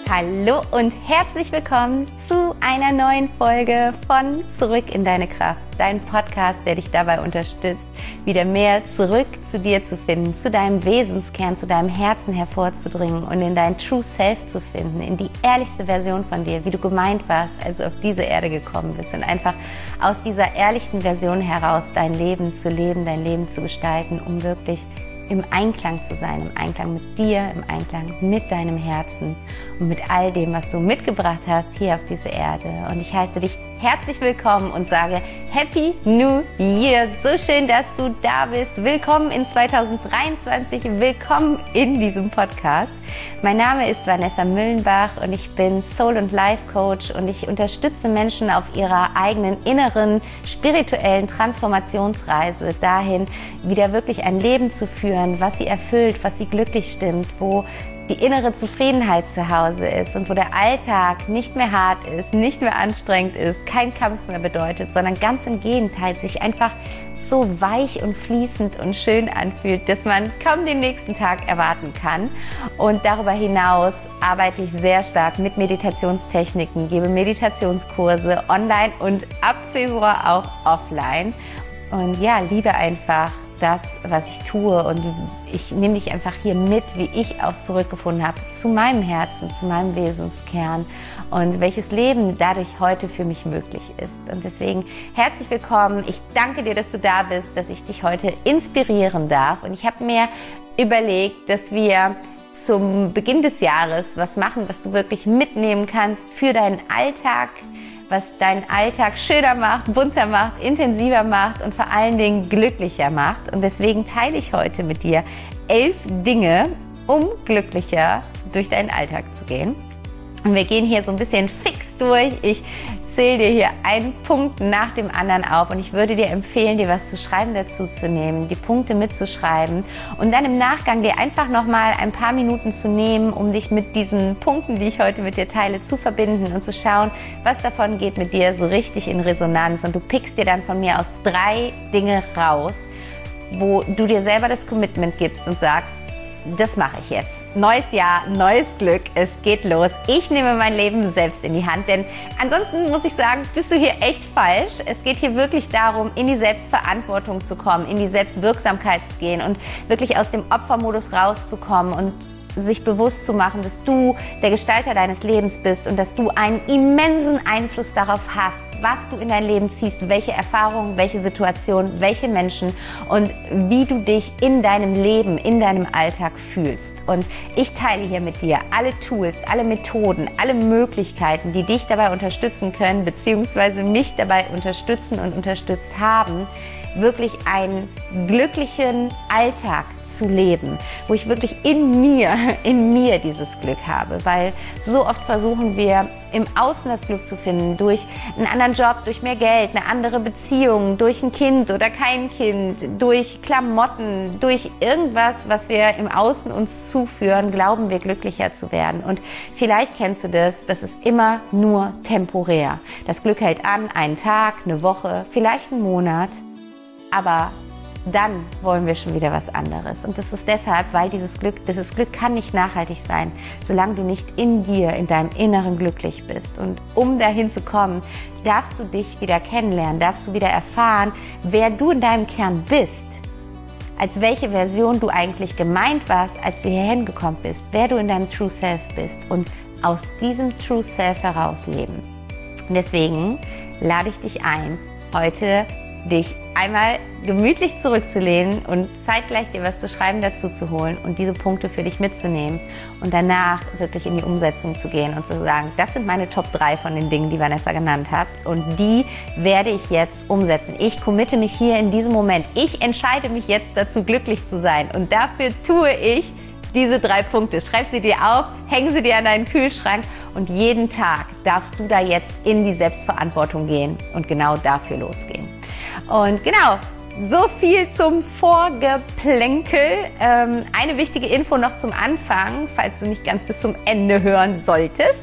Hallo und herzlich willkommen zu einer neuen Folge von Zurück in deine Kraft, dein Podcast, der dich dabei unterstützt, wieder mehr zurück zu dir zu finden, zu deinem Wesenskern, zu deinem Herzen hervorzudringen und in dein True Self zu finden, in die ehrlichste Version von dir, wie du gemeint warst, als du auf diese Erde gekommen bist und einfach aus dieser ehrlichen Version heraus dein Leben zu leben, dein Leben zu gestalten, um wirklich im Einklang zu sein, im Einklang mit dir, im Einklang mit deinem Herzen und mit all dem, was du mitgebracht hast hier auf diese Erde. Und ich heiße dich herzlich willkommen und sage Happy New Year! So schön, dass du da bist. Willkommen in 2023, willkommen in diesem Podcast. Mein Name ist Vanessa Müllenbach und ich bin Soul- und Life-Coach und ich unterstütze Menschen auf ihrer eigenen inneren, spirituellen Transformationsreise dahin, wieder wirklich ein Leben zu führen, was sie erfüllt, was sie glücklich stimmt, wo die innere Zufriedenheit zu Hause ist und wo der Alltag nicht mehr hart ist, nicht mehr anstrengend ist, kein Kampf mehr bedeutet, sondern ganz im Gegenteil sich einfach so weich und fließend und schön anfühlt, dass man kaum den nächsten Tag erwarten kann. Und darüber hinaus arbeite ich sehr stark mit Meditationstechniken, gebe Meditationskurse online und ab Februar auch offline. Und ja, liebe einfach das, was ich tue, und ich nehme dich einfach hier mit, wie ich auch zurückgefunden habe zu meinem Herzen, zu meinem Wesenskern und welches Leben dadurch heute für mich möglich ist. Und deswegen herzlich willkommen. Ich danke dir, dass du da bist, dass ich dich heute inspirieren darf. Und ich habe mir überlegt, dass wir zum Beginn des Jahres was machen, was du wirklich mitnehmen kannst für deinen Alltag, was deinen Alltag schöner macht, bunter macht, intensiver macht und vor allen Dingen glücklicher macht. Und deswegen teile ich heute mit dir 11 Dinge, um glücklicher durch deinen Alltag zu gehen. Und wir gehen hier so ein bisschen fix durch. Ich zähle dir hier einen Punkt nach dem anderen auf und ich würde dir empfehlen, dir was zu schreiben dazu zu nehmen, die Punkte mitzuschreiben und dann im Nachgang dir einfach nochmal ein paar Minuten zu nehmen, um dich mit diesen Punkten, die ich heute mit dir teile, zu verbinden und zu schauen, was davon geht mit dir so richtig in Resonanz. Und du pickst dir dann von mir aus 3 Dinge raus, wo du dir selber das Commitment gibst und sagst, das mache ich jetzt. Neues Jahr, neues Glück, es geht los. Ich nehme mein Leben selbst in die Hand, denn ansonsten muss ich sagen, bist du hier echt falsch. Es geht hier wirklich darum, in die Selbstverantwortung zu kommen, in die Selbstwirksamkeit zu gehen und wirklich aus dem Opfermodus rauszukommen und sich bewusst zu machen, dass du der Gestalter deines Lebens bist und dass du einen immensen Einfluss darauf hast, was du in dein Leben ziehst, welche Erfahrungen, welche Situationen, welche Menschen und wie du dich in deinem Leben, in deinem Alltag fühlst. Und ich teile hier mit dir alle Tools, alle Methoden, alle Möglichkeiten, die dich dabei unterstützen können, beziehungsweise mich dabei unterstützen und unterstützt haben, wirklich einen glücklichen Alltag zu leben, wo ich wirklich in mir dieses Glück habe, weil so oft versuchen wir im Außen das Glück zu finden, durch einen anderen Job, durch mehr Geld, eine andere Beziehung, durch ein Kind oder kein Kind, durch Klamotten, durch irgendwas, was wir im Außen uns zuführen, glauben wir glücklicher zu werden. Und vielleicht kennst du das ist immer nur temporär. Das Glück hält an, einen Tag, eine Woche, vielleicht einen Monat, aber dann wollen wir schon wieder was anderes. Und das ist deshalb, weil dieses Glück kann nicht nachhaltig sein, solange du nicht in dir, in deinem Inneren glücklich bist. Und um dahin zu kommen, darfst du dich wieder kennenlernen, darfst du wieder erfahren, wer du in deinem Kern bist, als welche Version du eigentlich gemeint warst, als du hierhin gekommen bist, wer du in deinem True Self bist und aus diesem True Self heraus leben. Und deswegen lade ich dich ein, heute dich einmal gemütlich zurückzulehnen und zeitgleich dir was zu schreiben dazu zu holen und diese Punkte für dich mitzunehmen und danach wirklich in die Umsetzung zu gehen und zu sagen, das sind meine Top 3 von den Dingen, die Vanessa genannt hat und die werde ich jetzt umsetzen. Ich committe mich hier in diesem Moment. Ich entscheide mich jetzt dazu, glücklich zu sein und dafür tue ich diese 3 Punkte. Schreib sie dir auf, häng sie dir an deinen Kühlschrank und jeden Tag darfst du da jetzt in die Selbstverantwortung gehen und genau dafür losgehen. Und genau, so viel zum Vorgeplänkel. Eine wichtige Info noch zum Anfang, falls du nicht ganz bis zum Ende hören solltest.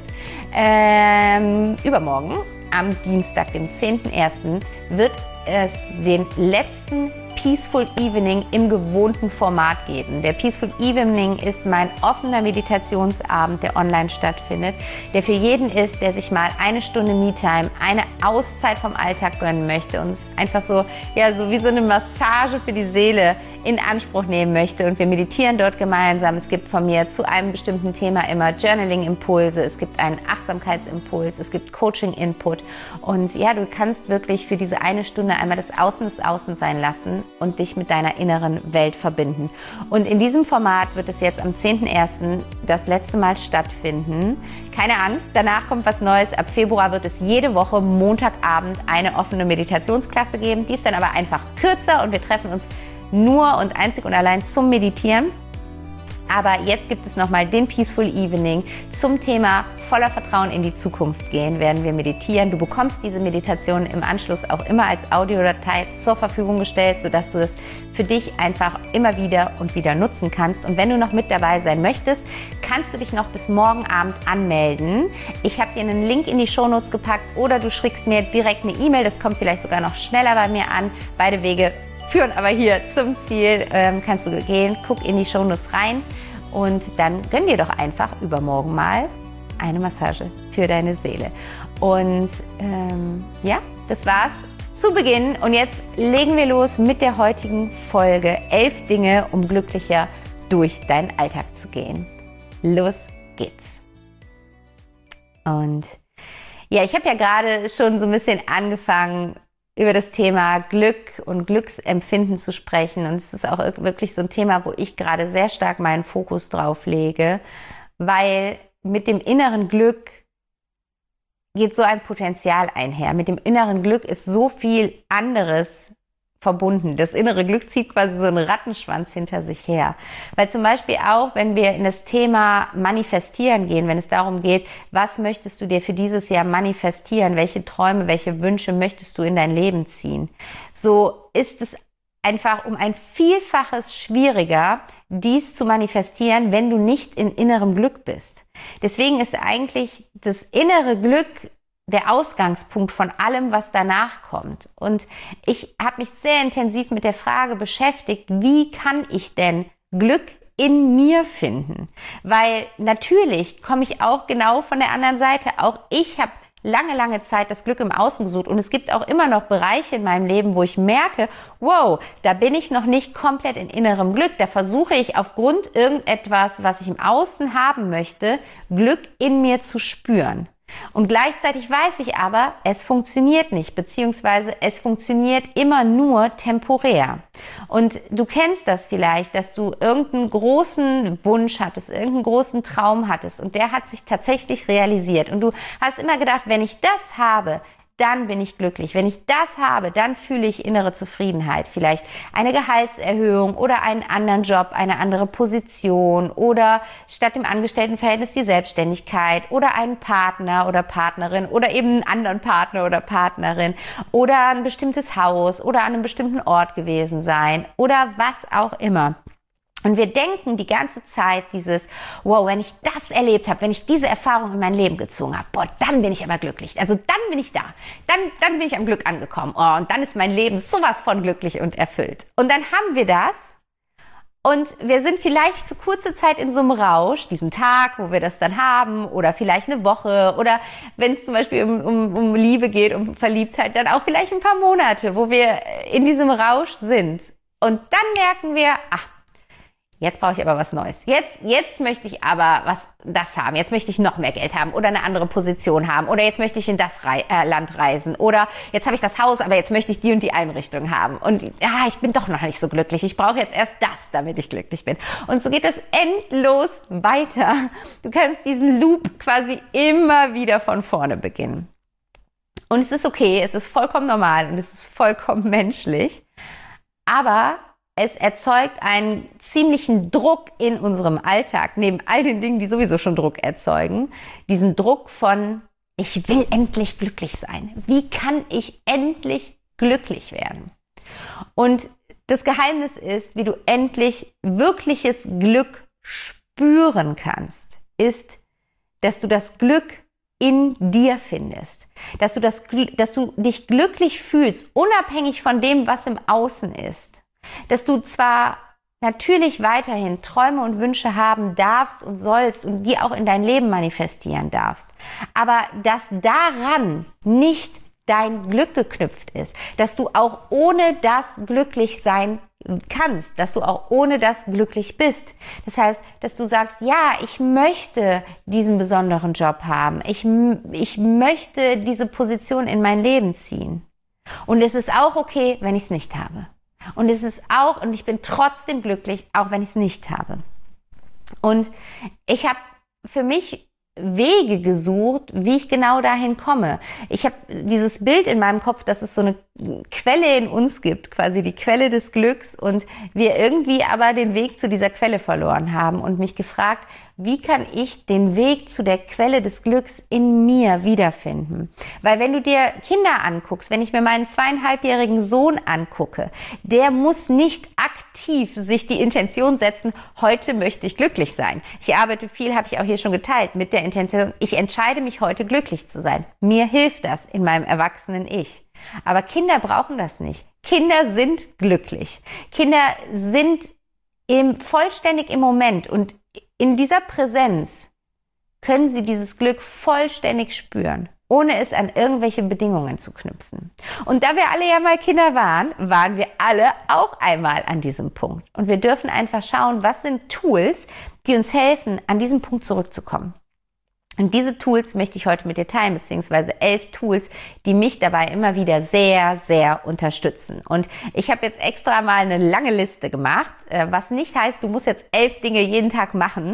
Übermorgen, am Dienstag, dem 10.01., wird es den letzten Peaceful Evening im gewohnten Format geben. Der Peaceful Evening ist mein offener Meditationsabend, der online stattfindet, der für jeden ist, der sich mal eine Stunde Me-Time, eine Auszeit vom Alltag gönnen möchte und es einfach so wie so eine Massage für die Seele in Anspruch nehmen möchte. Und wir meditieren dort gemeinsam. Es gibt von mir zu einem bestimmten Thema immer Journaling-Impulse, es gibt einen Achtsamkeitsimpuls, es gibt Coaching-Input. Und ja, du kannst wirklich für diese eine Stunde einmal das Außen sein lassen und dich mit deiner inneren Welt verbinden. Und in diesem Format wird es jetzt am 10.01. das letzte Mal stattfinden. Keine Angst, danach kommt was Neues. Ab Februar wird es jede Woche Montagabend eine offene Meditationsklasse geben. Die ist dann aber einfach kürzer und wir treffen uns nur und einzig und allein zum Meditieren. Aber jetzt gibt es nochmal den Peaceful Evening zum Thema voller Vertrauen in die Zukunft gehen, werden wir meditieren. Du bekommst diese Meditation im Anschluss auch immer als Audiodatei zur Verfügung gestellt, sodass du das für dich einfach immer wieder und wieder nutzen kannst. Und wenn du noch mit dabei sein möchtest, kannst du dich noch bis morgen Abend anmelden. Ich habe dir einen Link in die Shownotes gepackt oder du schickst mir direkt eine E-Mail, das kommt vielleicht sogar noch schneller bei mir an. Beide Wege führen aber hier zum Ziel, kannst du gehen, guck in die Shownotes rein und dann gönn dir doch einfach übermorgen mal eine Massage für deine Seele. Und das war's zu Beginn und jetzt legen wir los mit der heutigen Folge 11 Dinge, um glücklicher durch deinen Alltag zu gehen. Los geht's. Und ja, ich habe ja gerade schon so ein bisschen angefangen, über das Thema Glück und Glücksempfinden zu sprechen. Und es ist auch wirklich so ein Thema, wo ich gerade sehr stark meinen Fokus drauf lege, weil mit dem inneren Glück geht so ein Potenzial einher. Mit dem inneren Glück ist so viel anderes verbunden. Das innere Glück zieht quasi so einen Rattenschwanz hinter sich her. Weil zum Beispiel auch, wenn wir in das Thema Manifestieren gehen, wenn es darum geht, was möchtest du dir für dieses Jahr manifestieren, welche Träume, welche Wünsche möchtest du in dein Leben ziehen, so ist es einfach um ein Vielfaches schwieriger, dies zu manifestieren, wenn du nicht in innerem Glück bist. Deswegen ist eigentlich das innere Glück der Ausgangspunkt von allem, was danach kommt. Und ich habe mich sehr intensiv mit der Frage beschäftigt, wie kann ich denn Glück in mir finden? Weil natürlich komme ich auch genau von der anderen Seite. Auch ich habe lange Zeit das Glück im Außen gesucht und es gibt auch immer noch Bereiche in meinem Leben, wo ich merke, wow, da bin ich noch nicht komplett in innerem Glück. Da versuche ich aufgrund irgendetwas, was ich im Außen haben möchte, Glück in mir zu spüren. Und gleichzeitig weiß ich aber, es funktioniert nicht, beziehungsweise es funktioniert immer nur temporär. Und du kennst das vielleicht, dass du irgendeinen großen Wunsch hattest, irgendeinen großen Traum hattest und der hat sich tatsächlich realisiert. Und du hast immer gedacht, wenn ich das habe, dann bin ich glücklich. Wenn ich das habe, dann fühle ich innere Zufriedenheit. Vielleicht eine Gehaltserhöhung oder einen anderen Job, eine andere Position oder statt dem Angestelltenverhältnis die Selbstständigkeit oder einen Partner oder Partnerin oder eben einen anderen Partner oder Partnerin oder ein bestimmtes Haus oder an einem bestimmten Ort gewesen sein oder was auch immer. Und wir denken die ganze Zeit dieses, wow, wenn ich das erlebt habe, wenn ich diese Erfahrung in mein Leben gezogen habe, boah, dann bin ich aber glücklich. Also dann bin ich da. Dann bin ich am Glück angekommen. Oh, und dann ist mein Leben sowas von glücklich und erfüllt. Und dann haben wir das und wir sind vielleicht für kurze Zeit in so einem Rausch, diesen Tag, wo wir das dann haben oder vielleicht eine Woche oder wenn es zum Beispiel um Liebe geht, um Verliebtheit, dann auch vielleicht ein paar Monate, wo wir in diesem Rausch sind. Und dann merken wir, ach, jetzt brauche ich aber was Neues. Jetzt möchte ich aber das haben. Jetzt möchte ich noch mehr Geld haben oder eine andere Position haben. Oder jetzt möchte ich in das Land reisen. Oder jetzt habe ich das Haus, aber jetzt möchte ich die und die Einrichtung haben. Und ja, ich bin doch noch nicht so glücklich. Ich brauche jetzt erst das, damit ich glücklich bin. Und so geht das endlos weiter. Du kannst diesen Loop quasi immer wieder von vorne beginnen. Und es ist okay, es ist vollkommen normal und es ist vollkommen menschlich. Aber es erzeugt einen ziemlichen Druck in unserem Alltag, neben all den Dingen, die sowieso schon Druck erzeugen. Diesen Druck von, ich will endlich glücklich sein. Wie kann ich endlich glücklich werden? Und das Geheimnis ist, wie du endlich wirkliches Glück spüren kannst, ist, dass du das Glück in dir findest. Dass du dich glücklich fühlst, unabhängig von dem, was im Außen ist. Dass du zwar natürlich weiterhin Träume und Wünsche haben darfst und sollst und die auch in dein Leben manifestieren darfst, aber dass daran nicht dein Glück geknüpft ist, dass du auch ohne das glücklich sein kannst, dass du auch ohne das glücklich bist. Das heißt, dass du sagst, ja, ich möchte diesen besonderen Job haben, ich möchte diese Position in mein Leben ziehen. Und es ist auch okay, wenn ich es nicht habe. Und ich bin trotzdem glücklich, auch wenn ich es nicht habe. Und ich habe für mich Wege gesucht, wie ich genau dahin komme. Ich habe dieses Bild in meinem Kopf, dass es so eine Quelle in uns gibt, quasi die Quelle des Glücks, und wir irgendwie aber den Weg zu dieser Quelle verloren haben und mich gefragt, wie kann ich den Weg zu der Quelle des Glücks in mir wiederfinden? Weil wenn du dir Kinder anguckst, wenn ich mir meinen 2,5-jährigen Sohn angucke, der muss nicht aktiv sich die Intention setzen, heute möchte ich glücklich sein. Ich arbeite viel, habe ich auch hier schon geteilt, mit der Intention, ich entscheide mich heute glücklich zu sein. Mir hilft das in meinem erwachsenen Ich. Aber Kinder brauchen das nicht. Kinder sind glücklich. Kinder sind vollständig im Moment, und in dieser Präsenz können sie dieses Glück vollständig spüren, ohne es an irgendwelche Bedingungen zu knüpfen. Und da wir alle ja mal Kinder waren wir alle auch einmal an diesem Punkt. Und wir dürfen einfach schauen, was sind Tools, die uns helfen, an diesen Punkt zurückzukommen. Und diese Tools möchte ich heute mit dir teilen, beziehungsweise 11 Tools, die mich dabei immer wieder sehr, sehr unterstützen. Und ich habe jetzt extra mal eine lange Liste gemacht, was nicht heißt, du musst jetzt 11 Dinge jeden Tag machen,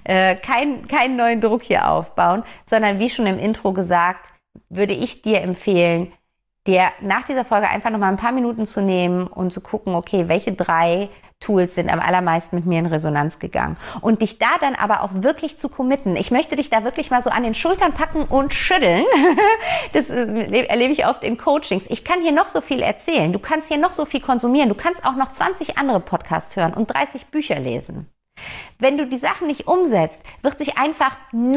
keinen neuen Druck hier aufbauen, sondern wie schon im Intro gesagt, würde ich dir empfehlen, dir nach dieser Folge einfach noch mal ein paar Minuten zu nehmen und zu gucken, okay, welche 3 Tools sind am allermeisten mit mir in Resonanz gegangen. Und dich da dann aber auch wirklich zu committen. Ich möchte dich da wirklich mal so an den Schultern packen und schütteln. Das erlebe ich oft in Coachings. Ich kann hier noch so viel erzählen. Du kannst hier noch so viel konsumieren. Du kannst auch noch 20 andere Podcasts hören und 30 Bücher lesen. Wenn du die Sachen nicht umsetzt, wird sich einfach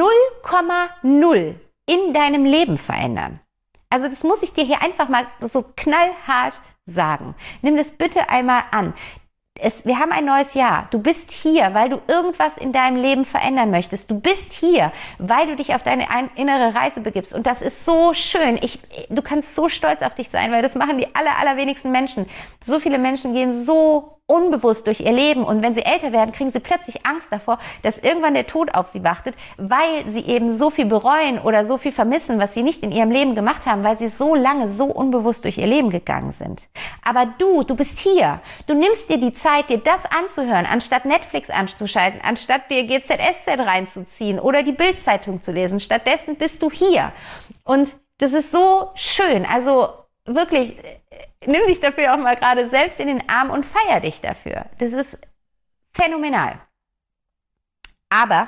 0,0 in deinem Leben verändern. Also das muss ich dir hier einfach mal so knallhart sagen. Nimm das bitte einmal an. Wir haben ein neues Jahr. Du bist hier, weil du irgendwas in deinem Leben verändern möchtest. Du bist hier, weil du dich auf deine innere Reise begibst. Und das ist so schön. Du kannst so stolz auf dich sein, weil das machen die allerwenigsten Menschen. So viele Menschen gehen so unbewusst durch ihr Leben, und wenn sie älter werden, kriegen sie plötzlich Angst davor, dass irgendwann der Tod auf sie wartet, weil sie eben so viel bereuen oder so viel vermissen, was sie nicht in ihrem Leben gemacht haben, weil sie so lange so unbewusst durch ihr Leben gegangen sind. Aber du bist hier. Du nimmst dir die Zeit, dir das anzuhören, anstatt Netflix anzuschalten, anstatt dir GZSZ reinzuziehen oder die Bild-Zeitung zu lesen. Stattdessen bist du hier. Und das ist so schön. Also wirklich, nimm dich dafür auch mal gerade selbst in den Arm und feier dich dafür. Das ist phänomenal. Aber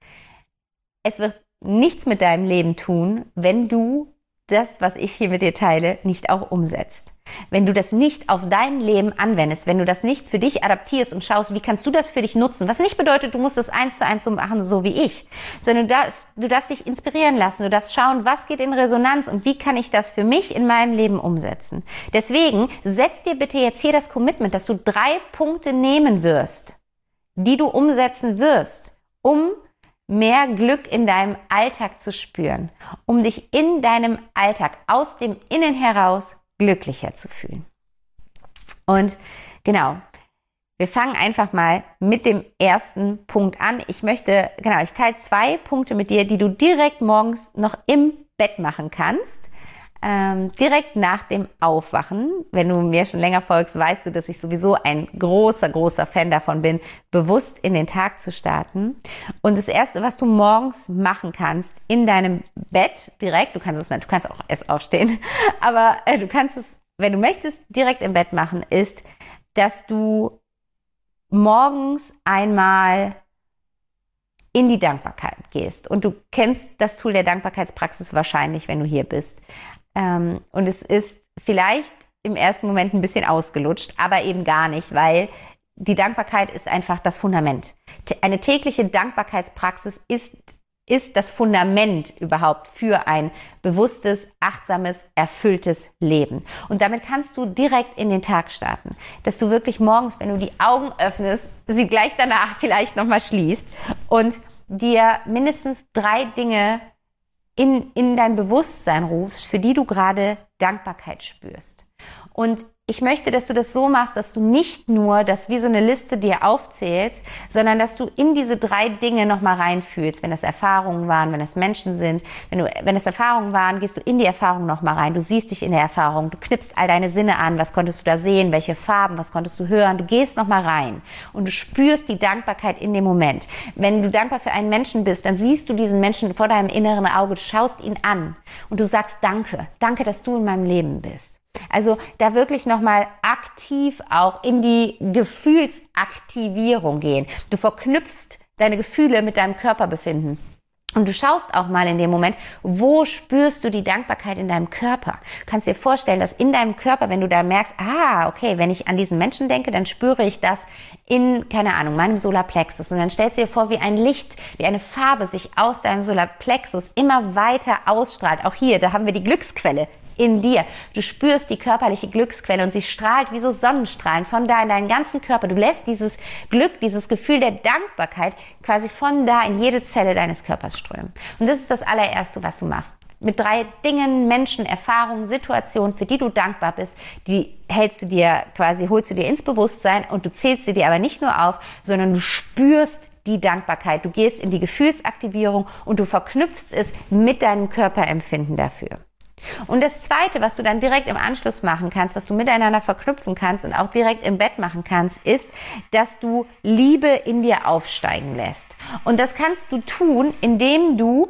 es wird nichts mit deinem Leben tun, wenn du das, was ich hier mit dir teile, nicht auch umsetzt. Wenn du das nicht auf dein Leben anwendest, wenn du das nicht für dich adaptierst und schaust, wie kannst du das für dich nutzen, was nicht bedeutet, du musst das 1:1 so machen, so wie ich, sondern du darfst dich inspirieren lassen, du darfst schauen, was geht in Resonanz und wie kann ich das für mich in meinem Leben umsetzen. Deswegen setz dir bitte jetzt hier das Commitment, dass du 3 Punkte nehmen wirst, die du umsetzen wirst, um mehr Glück in deinem Alltag zu spüren, um dich in deinem Alltag aus dem Innen heraus glücklicher zu fühlen. Und genau, wir fangen einfach mal mit dem ersten Punkt an. Ich teile 2 Punkte mit dir, die du direkt morgens noch im Bett machen kannst. Direkt nach dem Aufwachen. Wenn du mir schon länger folgst, weißt du, dass ich sowieso ein großer Fan davon bin, bewusst in den Tag zu starten. Und das Erste, was du morgens machen kannst, in deinem Bett direkt, du kannst auch erst aufstehen, aber du kannst es, wenn du möchtest, direkt im Bett machen, ist, dass du morgens einmal in die Dankbarkeit gehst. Und du kennst das Tool der Dankbarkeitspraxis wahrscheinlich, wenn du hier bist. Und es ist vielleicht im ersten Moment ein bisschen ausgelutscht, aber eben gar nicht, weil die Dankbarkeit ist einfach das Fundament. Eine tägliche Dankbarkeitspraxis ist ist das Fundament überhaupt für ein bewusstes, achtsames, erfülltes Leben. Und damit kannst du direkt in den Tag starten. Dass du wirklich morgens, wenn du die Augen öffnest, sie gleich danach vielleicht nochmal schließt und dir mindestens 3 Dinge in dein Bewusstsein rufst, für die du gerade Dankbarkeit spürst. Und ich möchte, dass du das so machst, dass du nicht nur das wie so eine Liste dir aufzählst, sondern dass du in diese 3 Dinge nochmal reinfühlst. Wenn das Erfahrungen waren, wenn das Menschen sind, wenn das Erfahrungen waren, gehst du in die Erfahrung nochmal rein. Du siehst dich in der Erfahrung, du knipst all deine Sinne an. Was konntest du da sehen? Welche Farben? Was konntest du hören? Du gehst nochmal rein und du spürst die Dankbarkeit in dem Moment. Wenn du dankbar für einen Menschen bist, dann siehst du diesen Menschen vor deinem inneren Auge, du schaust ihn an und du sagst Danke. Danke, dass du in meinem Leben bist. Also da wirklich nochmal aktiv auch in die Gefühlsaktivierung gehen. Du verknüpfst deine Gefühle mit deinem Körperbefinden. Und du schaust auch mal in dem Moment, wo spürst du die Dankbarkeit in deinem Körper? Du kannst dir vorstellen, dass in deinem Körper, wenn du da merkst, okay, wenn ich an diesen Menschen denke, dann spüre ich das in, keine Ahnung, meinem Solarplexus. Und dann stellst du dir vor, wie ein Licht, wie eine Farbe sich aus deinem Solarplexus immer weiter ausstrahlt. Auch hier, da haben wir die Glücksquelle in dir. Du spürst die körperliche Glücksquelle und sie strahlt wie so Sonnenstrahlen von da in deinen ganzen Körper. Du lässt dieses Glück, dieses Gefühl der Dankbarkeit quasi von da in jede Zelle deines Körpers strömen. Und das ist das allererste, was du machst. Mit 3 Dingen, Menschen, Erfahrungen, Situationen, für die du dankbar bist, die holst du dir ins Bewusstsein und du zählst sie dir aber nicht nur auf, sondern du spürst die Dankbarkeit. Du gehst in die Gefühlsaktivierung und du verknüpfst es mit deinem Körperempfinden dafür. Und das Zweite, was du dann direkt im Anschluss machen kannst, was du miteinander verknüpfen kannst und auch direkt im Bett machen kannst, ist, dass du Liebe in dir aufsteigen lässt. Und das kannst du tun, indem du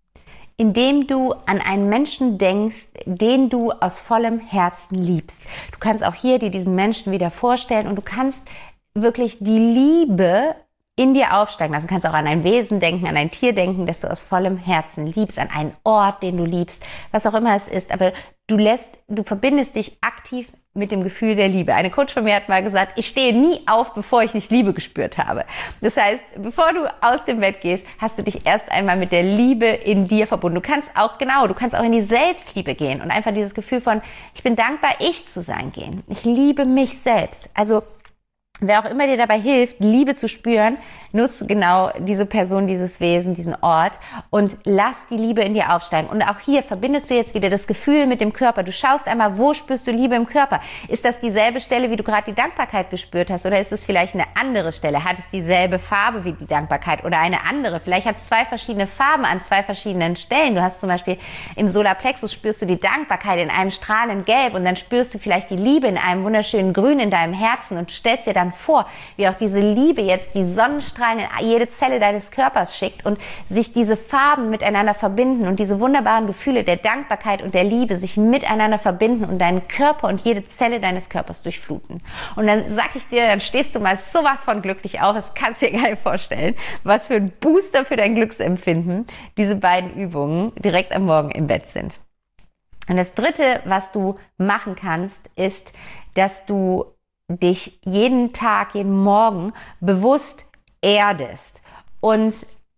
an einen Menschen denkst, den du aus vollem Herzen liebst. Du kannst auch hier dir diesen Menschen wieder vorstellen und du kannst wirklich die Liebe in dir aufsteigen. Also du kannst auch an ein Wesen denken, an ein Tier denken, das du aus vollem Herzen liebst, an einen Ort, den du liebst, was auch immer es ist. Aber du verbindest dich aktiv mit dem Gefühl der Liebe. Eine Coach von mir hat mal gesagt, ich stehe nie auf, bevor ich nicht Liebe gespürt habe. Das heißt, bevor du aus dem Bett gehst, hast du dich erst einmal mit der Liebe in dir verbunden. Du kannst auch in die Selbstliebe gehen und einfach dieses Gefühl von, ich bin dankbar, ich zu sein gehen. Ich liebe mich selbst. Also wer auch immer dir dabei hilft, Liebe zu spüren, nutze genau diese Person, dieses Wesen, diesen Ort und lass die Liebe in dir aufsteigen. Und auch hier verbindest du jetzt wieder das Gefühl mit dem Körper. Du schaust einmal, wo spürst du Liebe im Körper? Ist das dieselbe Stelle, wie du gerade die Dankbarkeit gespürt hast? Oder ist es vielleicht eine andere Stelle? Hat es dieselbe Farbe wie die Dankbarkeit oder eine andere? Vielleicht hat es 2 verschiedene Farben an 2 verschiedenen Stellen. Du hast zum Beispiel im Solarplexus spürst du die Dankbarkeit in einem strahlenden Gelb und dann spürst du vielleicht die Liebe in einem wunderschönen Grün in deinem Herzen und du stellst dir dann vor, wie auch diese Liebe jetzt die Sonnenstrahlen in jede Zelle deines Körpers schickt und sich diese Farben miteinander verbinden und diese wunderbaren Gefühle der Dankbarkeit und der Liebe sich miteinander verbinden und deinen Körper und jede Zelle deines Körpers durchfluten. Und dann sag ich dir, dann stehst du mal sowas von glücklich auf, das kannst du dir gar nicht vorstellen, was für ein Booster für dein Glücksempfinden diese beiden Übungen direkt am Morgen im Bett sind. Und das Dritte, was du machen kannst, ist, dass du dich jeden Tag, jeden Morgen bewusst erdest. Und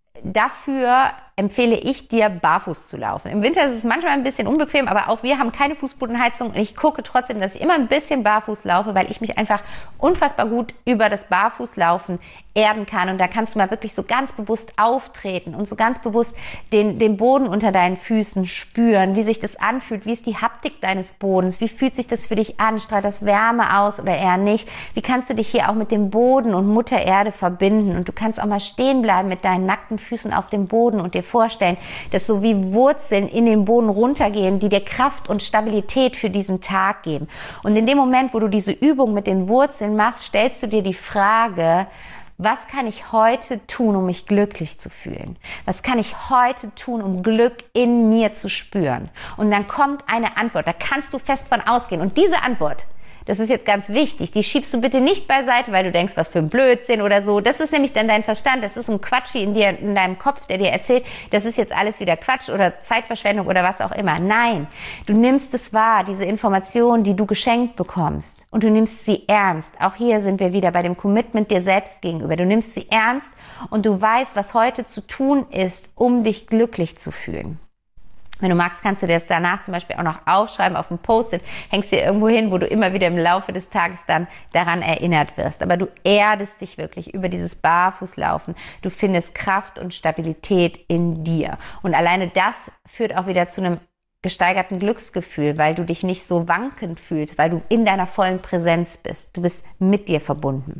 dafür empfehle ich dir, barfuß zu laufen. Im Winter ist es manchmal ein bisschen unbequem, aber auch wir haben keine Fußbodenheizung und ich gucke trotzdem, dass ich immer ein bisschen barfuß laufe, weil ich mich einfach unfassbar gut über das Barfußlaufen erden kann. Und da kannst du mal wirklich so ganz bewusst auftreten und so ganz bewusst den Boden unter deinen Füßen spüren, wie sich das anfühlt, wie ist die Haptik deines Bodens, wie fühlt sich das für dich an, strahlt das Wärme aus oder eher nicht, wie kannst du dich hier auch mit dem Boden und Mutter Erde verbinden und du kannst auch mal stehen bleiben mit deinen nackten Füßen auf dem Boden und dir vorstellen, dass so wie Wurzeln in den Boden runtergehen, die dir Kraft und Stabilität für diesen Tag geben. Und in dem Moment, wo du diese Übung mit den Wurzeln machst, stellst du dir die Frage, was kann ich heute tun, um mich glücklich zu fühlen? Was kann ich heute tun, um Glück in mir zu spüren? Und dann kommt eine Antwort, da kannst du fest von ausgehen. Und diese Antwort, Das ist jetzt ganz wichtig. Die schiebst du bitte nicht beiseite, weil du denkst, was für ein Blödsinn oder so. Das ist nämlich dann dein Verstand. Das ist ein Quatschi in deinem Kopf, der dir erzählt, das ist jetzt alles wieder Quatsch oder Zeitverschwendung oder was auch immer. Nein, du nimmst es wahr, diese Informationen, die du geschenkt bekommst. Und du nimmst sie ernst. Auch hier sind wir wieder bei dem Commitment dir selbst gegenüber. Du nimmst sie ernst und du weißt, was heute zu tun ist, um dich glücklich zu fühlen. Wenn du magst, kannst du dir das danach zum Beispiel auch noch aufschreiben auf ein Post-it, hängst dir irgendwo hin, wo du immer wieder im Laufe des Tages dann daran erinnert wirst. Aber du erdest dich wirklich über dieses Barfußlaufen. Du findest Kraft und Stabilität in dir. Und alleine das führt auch wieder zu einem gesteigerten Glücksgefühl, weil du dich nicht so wankend fühlst, weil du in deiner vollen Präsenz bist. Du bist mit dir verbunden.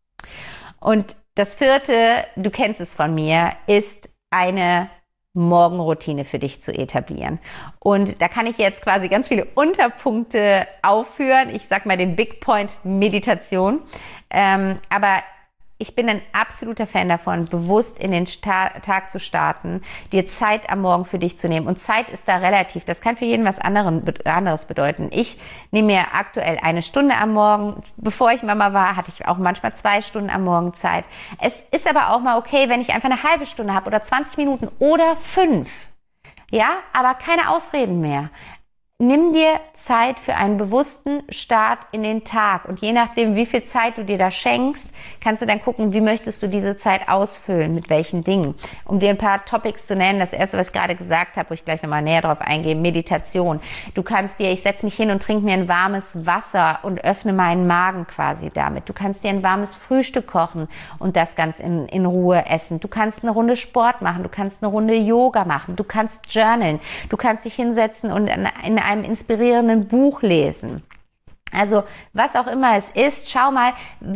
Und das vierte, du kennst es von mir, ist eine Morgenroutine für dich zu etablieren. Und da kann ich jetzt quasi ganz viele Unterpunkte aufführen. Ich sag mal den Big Point Meditation. Aber ich bin ein absoluter Fan davon, bewusst in den Tag zu starten, dir Zeit am Morgen für dich zu nehmen. Und Zeit ist da relativ. Das kann für jeden was anderes bedeuten. Ich nehme mir aktuell 1 Stunde am Morgen. Bevor ich Mama war, hatte ich auch manchmal 2 Stunden am Morgen Zeit. Es ist aber auch mal okay, wenn ich einfach eine halbe Stunde habe oder 20 Minuten oder 5. Ja, aber keine Ausreden mehr. Nimm dir Zeit für einen bewussten Start in den Tag und je nachdem, wie viel Zeit du dir da schenkst, kannst du dann gucken, wie möchtest du diese Zeit ausfüllen, mit welchen Dingen. Um dir ein paar Topics zu nennen, das erste, was ich gerade gesagt habe, wo ich gleich nochmal näher drauf eingehe, Meditation. Du kannst dir, ich setze mich hin und trinke mir ein warmes Wasser und öffne meinen Magen quasi damit. Du kannst dir ein warmes Frühstück kochen und das ganz in Ruhe essen. Du kannst eine Runde Sport machen, du kannst eine Runde Yoga machen, du kannst journalen, du kannst dich hinsetzen und in einem inspirierenden Buch lesen. Also was auch immer es ist, schau mal,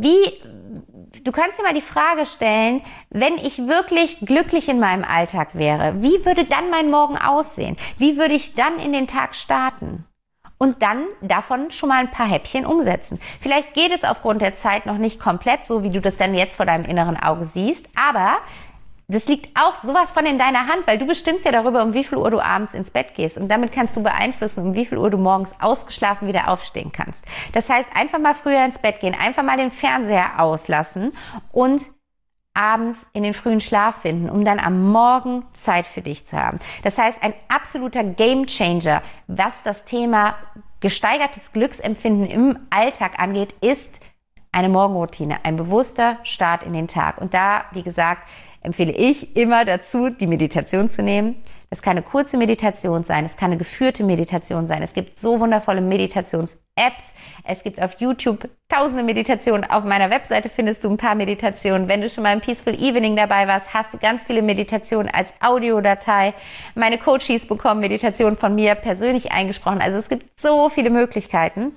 du kannst dir mal die Frage stellen, wenn ich wirklich glücklich in meinem Alltag wäre, wie würde dann mein Morgen aussehen? Wie würde ich dann in den Tag starten? Und dann davon schon mal ein paar Häppchen umsetzen. Vielleicht geht es aufgrund der Zeit noch nicht komplett so, wie du das dann jetzt vor deinem inneren Auge siehst, aber das liegt auch sowas von in deiner Hand, weil du bestimmst ja darüber, um wie viel Uhr du abends ins Bett gehst. Und damit kannst du beeinflussen, um wie viel Uhr du morgens ausgeschlafen wieder aufstehen kannst. Das heißt, einfach mal früher ins Bett gehen, einfach mal den Fernseher auslassen und abends in den frühen Schlaf finden, um dann am Morgen Zeit für dich zu haben. Das heißt, ein absoluter Gamechanger, was das Thema gesteigertes Glücksempfinden im Alltag angeht, ist eine Morgenroutine, ein bewusster Start in den Tag. Und da, wie gesagt, empfehle ich immer dazu, die Meditation zu nehmen. Das kann eine kurze Meditation sein, es kann eine geführte Meditation sein. Es gibt so wundervolle Meditations-Apps. Es gibt auf YouTube tausende Meditationen. Auf meiner Webseite findest du ein paar Meditationen. Wenn du schon mal im Peaceful Evening dabei warst, hast du ganz viele Meditationen als Audiodatei. Meine Coaches bekommen Meditationen von mir persönlich eingesprochen. Also es gibt so viele Möglichkeiten,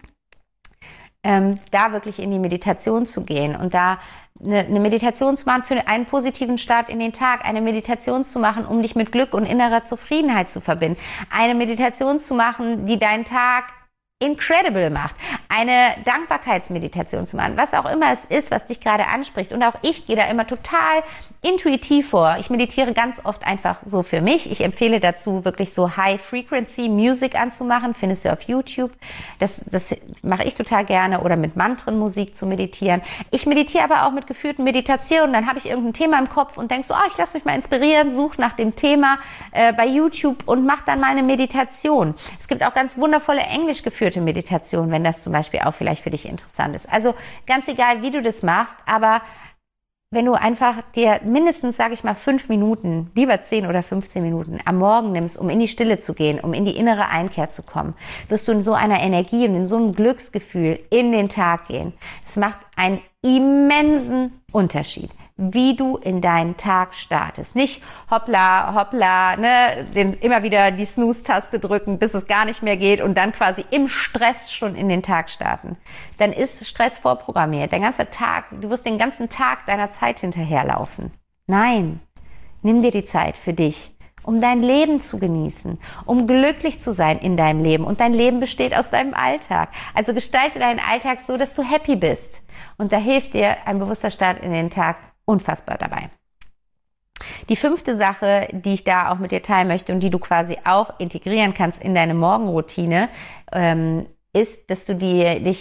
da wirklich in die Meditation zu gehen und da eine Meditation zu machen für einen positiven Start in den Tag, eine Meditation zu machen, um dich mit Glück und innerer Zufriedenheit zu verbinden, eine Meditation zu machen, die deinen Tag incredible macht, eine Dankbarkeitsmeditation zu machen, was auch immer es ist, was dich gerade anspricht. Und auch ich gehe da immer total intuitiv vor. Ich meditiere ganz oft einfach so für mich. Ich empfehle dazu, wirklich so High-Frequency-Music anzumachen, findest du auf YouTube. Das mache ich total gerne. Oder mit Mantrenmusik zu meditieren. Ich meditiere aber auch mit geführten Meditationen. Dann habe ich irgendein Thema im Kopf und denke so, ich lasse mich mal inspirieren, suche nach dem Thema bei YouTube und mache dann mal eine Meditation. Es gibt auch ganz wundervolle englisch geführte Meditation, wenn das zum Beispiel auch vielleicht für dich interessant ist. Also ganz egal, wie du das machst, aber wenn du einfach dir mindestens, sage ich mal, 5 Minuten, lieber 10 oder 15 Minuten am Morgen nimmst, um in die Stille zu gehen, um in die innere Einkehr zu kommen, wirst du in so einer Energie und in so einem Glücksgefühl in den Tag gehen. Das macht einen immensen Unterschied, wie du in deinen Tag startest. Nicht hoppla, hoppla, immer wieder die Snooze-Taste drücken, bis es gar nicht mehr geht und dann quasi im Stress schon in den Tag starten. Dann ist Stress vorprogrammiert. Der ganze Tag, du wirst den ganzen Tag deiner Zeit hinterherlaufen. Nein, nimm dir die Zeit für dich, um dein Leben zu genießen, um glücklich zu sein in deinem Leben. Und dein Leben besteht aus deinem Alltag. Also gestalte deinen Alltag so, dass du happy bist. Und da hilft dir ein bewusster Start in den Tag unfassbar dabei. Die 5. Sache, die ich da auch mit dir teilen möchte und die du quasi auch integrieren kannst in deine Morgenroutine, ist, dass du dich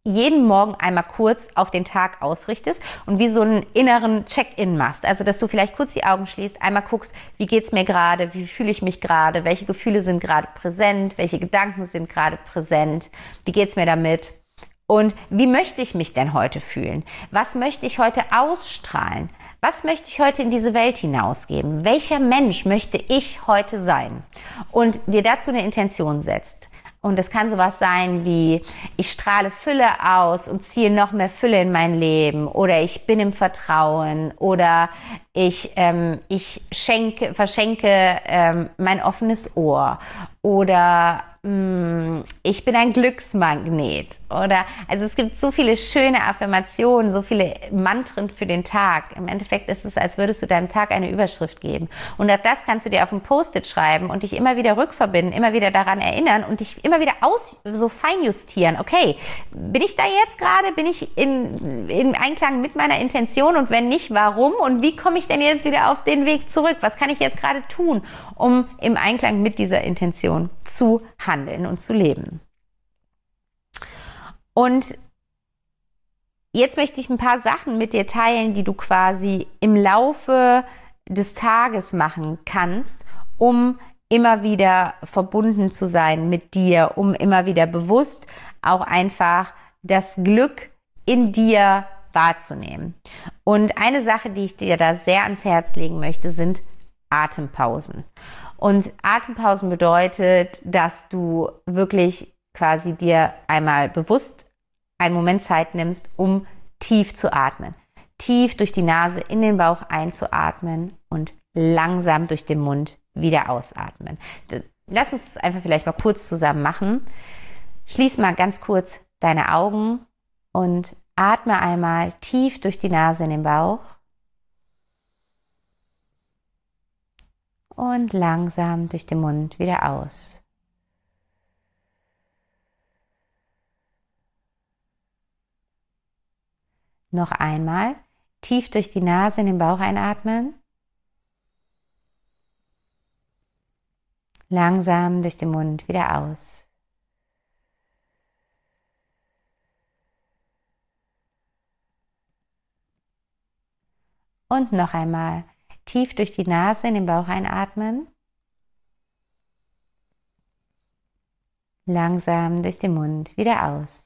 jeden Morgen einmal kurz auf den Tag ausrichtest und wie so einen inneren Check-in machst. Also, dass du vielleicht kurz die Augen schließt, einmal guckst, wie geht's mir gerade, wie fühle ich mich gerade, welche Gefühle sind gerade präsent, welche Gedanken sind gerade präsent, wie geht's mir damit und wie möchte ich mich denn heute fühlen? Was möchte ich heute ausstrahlen? Was möchte ich heute in diese Welt hinausgeben? Welcher Mensch möchte ich heute sein? Und dir dazu eine Intention setzt. Und das kann sowas sein wie, ich strahle Fülle aus und ziehe noch mehr Fülle in mein Leben. Oder ich bin im Vertrauen. Oder ich verschenke mein offenes Ohr. Oder ich bin ein Glücksmagnet. Oder, also es gibt so viele schöne Affirmationen, so viele Mantren für den Tag. Im Endeffekt ist es, als würdest du deinem Tag eine Überschrift geben. Und auch das kannst du dir auf ein Post-it schreiben und dich immer wieder rückverbinden, immer wieder daran erinnern und dich immer wieder so feinjustieren. Okay, bin ich da jetzt gerade? Bin ich in Einklang mit meiner Intention? Und wenn nicht, warum? Und wie komme ich denn jetzt wieder auf den Weg zurück? Was kann ich jetzt gerade tun, um im Einklang mit dieser Intention zu handeln und zu leben? Und jetzt möchte ich ein paar Sachen mit dir teilen, die du quasi im Laufe des Tages machen kannst, um immer wieder verbunden zu sein mit dir, um immer wieder bewusst auch einfach das Glück in dir wahrzunehmen. Und eine Sache, die ich dir da sehr ans Herz legen möchte, sind Atempausen. Und Atempausen bedeutet, dass du wirklich quasi dir einmal bewusst einen Moment Zeit nimmst, um tief zu atmen. Tief durch die Nase in den Bauch einzuatmen und langsam durch den Mund wieder ausatmen. Lass uns das einfach vielleicht mal kurz zusammen machen. Schließ mal ganz kurz deine Augen und atme einmal tief durch die Nase in den Bauch und langsam durch den Mund wieder aus. Noch einmal tief durch die Nase in den Bauch einatmen. Langsam durch den Mund wieder aus. Und noch einmal tief durch die Nase in den Bauch einatmen. Langsam durch den Mund wieder aus.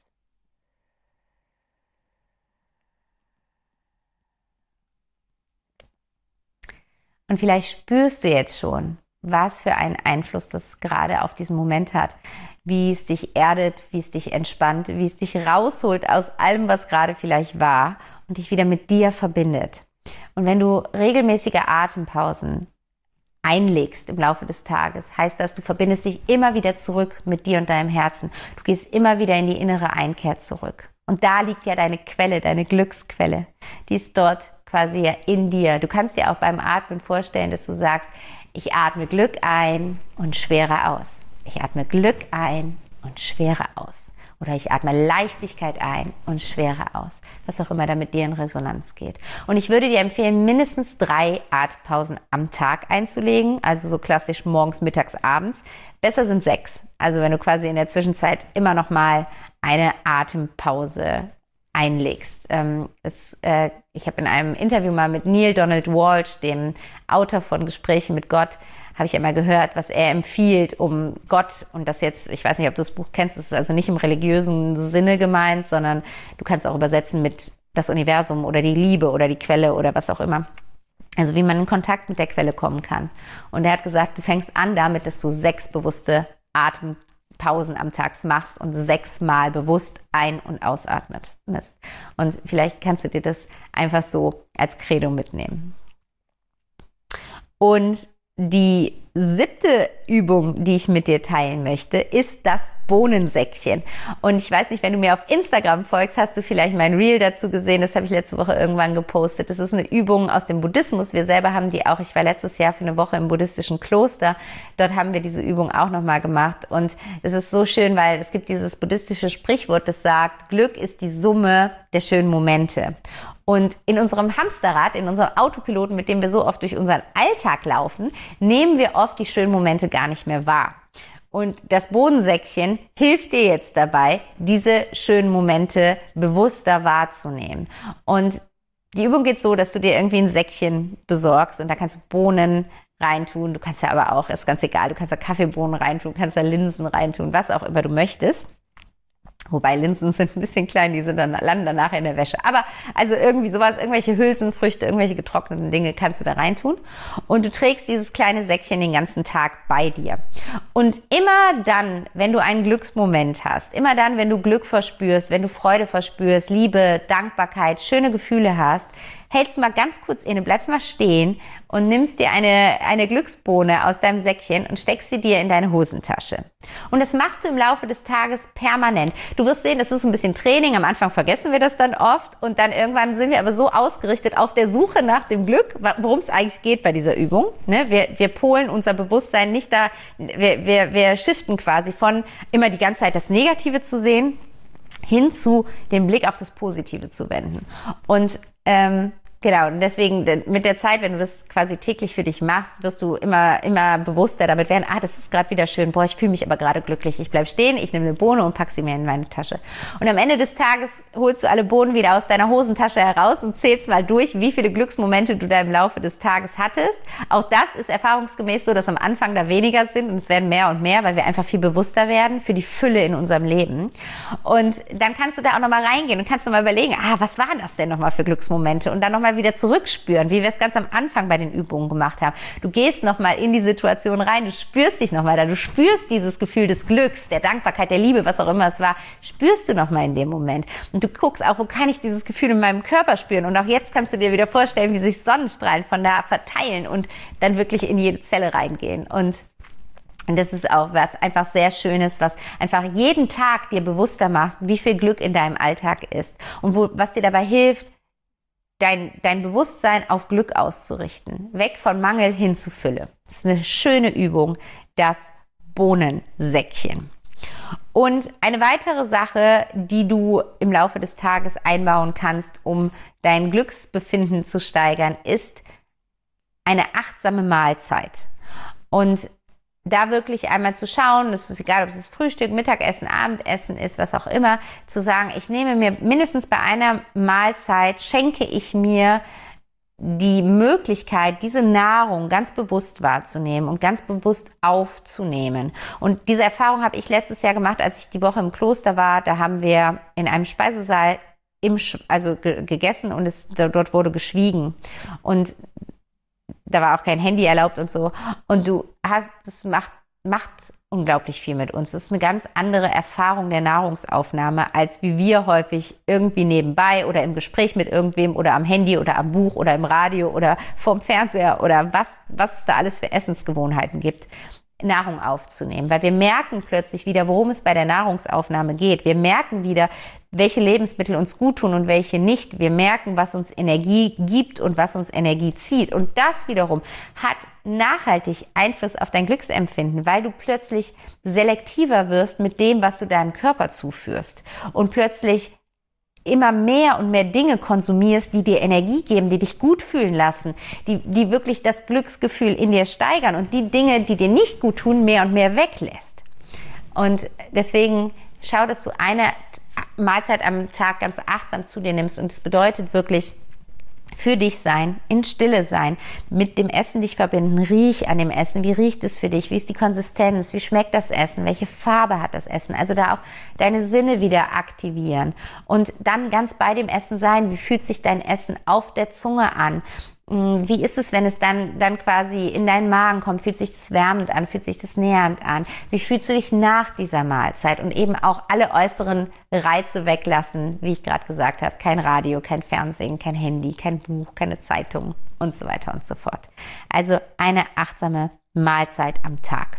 Und vielleicht spürst du jetzt schon, was für einen Einfluss das gerade auf diesen Moment hat, wie es dich erdet, wie es dich entspannt, wie es dich rausholt aus allem, was gerade vielleicht war und dich wieder mit dir verbindet. Und wenn du regelmäßige Atempausen einlegst im Laufe des Tages, heißt das, du verbindest dich immer wieder zurück mit dir und deinem Herzen. Du gehst immer wieder in die innere Einkehr zurück. Und da liegt ja deine Quelle, deine Glücksquelle. Die ist dort quasi ja in dir. Du kannst dir auch beim Atmen vorstellen, dass du sagst, ich atme Glück ein und Schwere aus. Ich atme Glück ein und Schwere aus. Oder ich atme Leichtigkeit ein und Schwere aus. Was auch immer da mit dir in Resonanz geht. Und ich würde dir empfehlen, mindestens 3 Atempausen am Tag einzulegen. Also so klassisch morgens, mittags, abends. Besser sind 6. Also wenn du quasi in der Zwischenzeit immer noch mal eine Atempause einlegst. Ich habe in einem Interview mal mit Neil Donald Walsh, dem Autor von Gesprächen mit Gott, habe ich ja mal gehört, was er empfiehlt, um Gott, und das jetzt, ich weiß nicht, ob du das Buch kennst, das ist also nicht im religiösen Sinne gemeint, sondern du kannst auch übersetzen mit das Universum oder die Liebe oder die Quelle oder was auch immer. Also wie man in Kontakt mit der Quelle kommen kann. Und er hat gesagt, du fängst an damit, dass du 6 bewusste Atempausen am Tag machst und 6 Mal bewusst ein- und ausatmest. Und vielleicht kannst du dir das einfach so als Credo mitnehmen. Und die 7. Übung, die ich mit dir teilen möchte, ist das Bohnensäckchen. Und ich weiß nicht, wenn du mir auf Instagram folgst, hast du vielleicht mein Reel dazu gesehen. Das habe ich letzte Woche irgendwann gepostet. Das ist eine Übung aus dem Buddhismus. Wir selber haben die auch. Ich war letztes Jahr für eine Woche im buddhistischen Kloster. Dort haben wir diese Übung auch nochmal gemacht. Und es ist so schön, weil es gibt dieses buddhistische Sprichwort, das sagt, Glück ist die Summe der schönen Momente. Und in unserem Hamsterrad, in unserem Autopiloten, mit dem wir so oft durch unseren Alltag laufen, nehmen wir oft die schönen Momente gar nicht mehr wahr. Und das Bohnensäckchen hilft dir jetzt dabei, diese schönen Momente bewusster wahrzunehmen. Und die Übung geht so, dass du dir irgendwie ein Säckchen besorgst und da kannst du Bohnen reintun. Du kannst ja aber auch, ist ganz egal, du kannst da Kaffeebohnen reintun, du kannst da Linsen reintun, was auch immer du möchtest. Wobei Linsen sind ein bisschen klein, die landen dann nachher in der Wäsche. Aber also irgendwie sowas, irgendwelche Hülsenfrüchte, irgendwelche getrockneten Dinge kannst du da reintun. Und du trägst dieses kleine Säckchen den ganzen Tag bei dir. Und immer dann, wenn du einen Glücksmoment hast, immer dann, wenn du Glück verspürst, wenn du Freude verspürst, Liebe, Dankbarkeit, schöne Gefühle hast, hältst du mal ganz kurz inne, bleibst mal stehen und nimmst dir eine Glücksbohne aus deinem Säckchen und steckst sie dir in deine Hosentasche. Und das machst du im Laufe des Tages permanent. Du wirst sehen, das ist so ein bisschen Training. Am Anfang vergessen wir das dann oft und dann irgendwann sind wir aber so ausgerichtet auf der Suche nach dem Glück, worum es eigentlich geht bei dieser Übung. Ne? Wir polen unser Bewusstsein nicht da, wir shiften quasi von immer die ganze Zeit das Negative zu sehen, hin zu den Blick auf das Positive zu wenden. Und genau, und deswegen mit der Zeit, wenn du das quasi täglich für dich machst, wirst du immer bewusster damit werden, das ist gerade wieder schön, ich fühle mich aber gerade glücklich. Ich bleib stehen, ich nehme eine Bohne und pack sie mir in meine Tasche. Und am Ende des Tages holst du alle Bohnen wieder aus deiner Hosentasche heraus und zählst mal durch, wie viele Glücksmomente du da im Laufe des Tages hattest. Auch das ist erfahrungsgemäß so, dass am Anfang da weniger sind und es werden mehr und mehr, weil wir einfach viel bewusster werden für die Fülle in unserem Leben. Und dann kannst du da auch nochmal reingehen und kannst nochmal überlegen, was waren das denn nochmal für Glücksmomente? Und dann nochmal wieder zurückspüren, wie wir es ganz am Anfang bei den Übungen gemacht haben. Du gehst nochmal in die Situation rein, du spürst dich nochmal da, du spürst dieses Gefühl des Glücks, der Dankbarkeit, der Liebe, was auch immer es war, spürst du nochmal in dem Moment. Und du guckst auch, wo kann ich dieses Gefühl in meinem Körper spüren? Und auch jetzt kannst du dir wieder vorstellen, wie sich Sonnenstrahlen von da verteilen und dann wirklich in jede Zelle reingehen. Und das ist auch was einfach sehr Schönes, was einfach jeden Tag dir bewusster macht, wie viel Glück in deinem Alltag ist und was dir dabei hilft, dein Bewusstsein auf Glück auszurichten. Weg von Mangel hin zu Fülle. Das ist eine schöne Übung, das Bohnensäckchen. Und eine weitere Sache, die du im Laufe des Tages einbauen kannst, um dein Glücksbefinden zu steigern, ist eine achtsame Mahlzeit. Und da wirklich einmal zu schauen, es ist egal, ob es Frühstück, Mittagessen, Abendessen ist, was auch immer, zu sagen, ich nehme mir mindestens bei einer Mahlzeit, schenke ich mir die Möglichkeit, diese Nahrung ganz bewusst wahrzunehmen und ganz bewusst aufzunehmen. Und diese Erfahrung habe ich letztes Jahr gemacht, als ich die Woche im Kloster war. Da haben wir in einem Speisesaal gegessen und dort wurde geschwiegen. Und da war auch kein Handy erlaubt und so. Und das macht unglaublich viel mit uns. Das ist eine ganz andere Erfahrung der Nahrungsaufnahme, als wie wir häufig irgendwie nebenbei oder im Gespräch mit irgendwem oder am Handy oder am Buch oder im Radio oder vorm Fernseher oder was es da alles für Essensgewohnheiten gibt, Nahrung aufzunehmen. Weil wir merken plötzlich wieder, worum es bei der Nahrungsaufnahme geht. Wir merken wieder, welche Lebensmittel uns gut tun und welche nicht. Wir merken, was uns Energie gibt und was uns Energie zieht. Und das wiederum hat nachhaltig Einfluss auf dein Glücksempfinden, weil du plötzlich selektiver wirst mit dem, was du deinem Körper zuführst. Und plötzlich immer mehr und mehr Dinge konsumierst, die dir Energie geben, die dich gut fühlen lassen, die wirklich das Glücksgefühl in dir steigern und die Dinge, die dir nicht gut tun, mehr und mehr weglässt. Und deswegen schau, dass du eine Mahlzeit am Tag ganz achtsam zu dir nimmst. Und das bedeutet wirklich für dich sein, in Stille sein, mit dem Essen dich verbinden, riech an dem Essen, wie riecht es für dich, wie ist die Konsistenz, wie schmeckt das Essen, welche Farbe hat das Essen, also da auch deine Sinne wieder aktivieren und dann ganz bei dem Essen sein, wie fühlt sich dein Essen auf der Zunge an, wie ist es, wenn es dann quasi in deinen Magen kommt, fühlt sich das wärmend an, fühlt sich das nähernd an, wie fühlst du dich nach dieser Mahlzeit und eben auch alle äußeren Reize weglassen, wie ich gerade gesagt habe, kein Radio, kein Fernsehen, kein Handy, kein Buch, keine Zeitung und so weiter und so fort. Also eine achtsame Mahlzeit am Tag.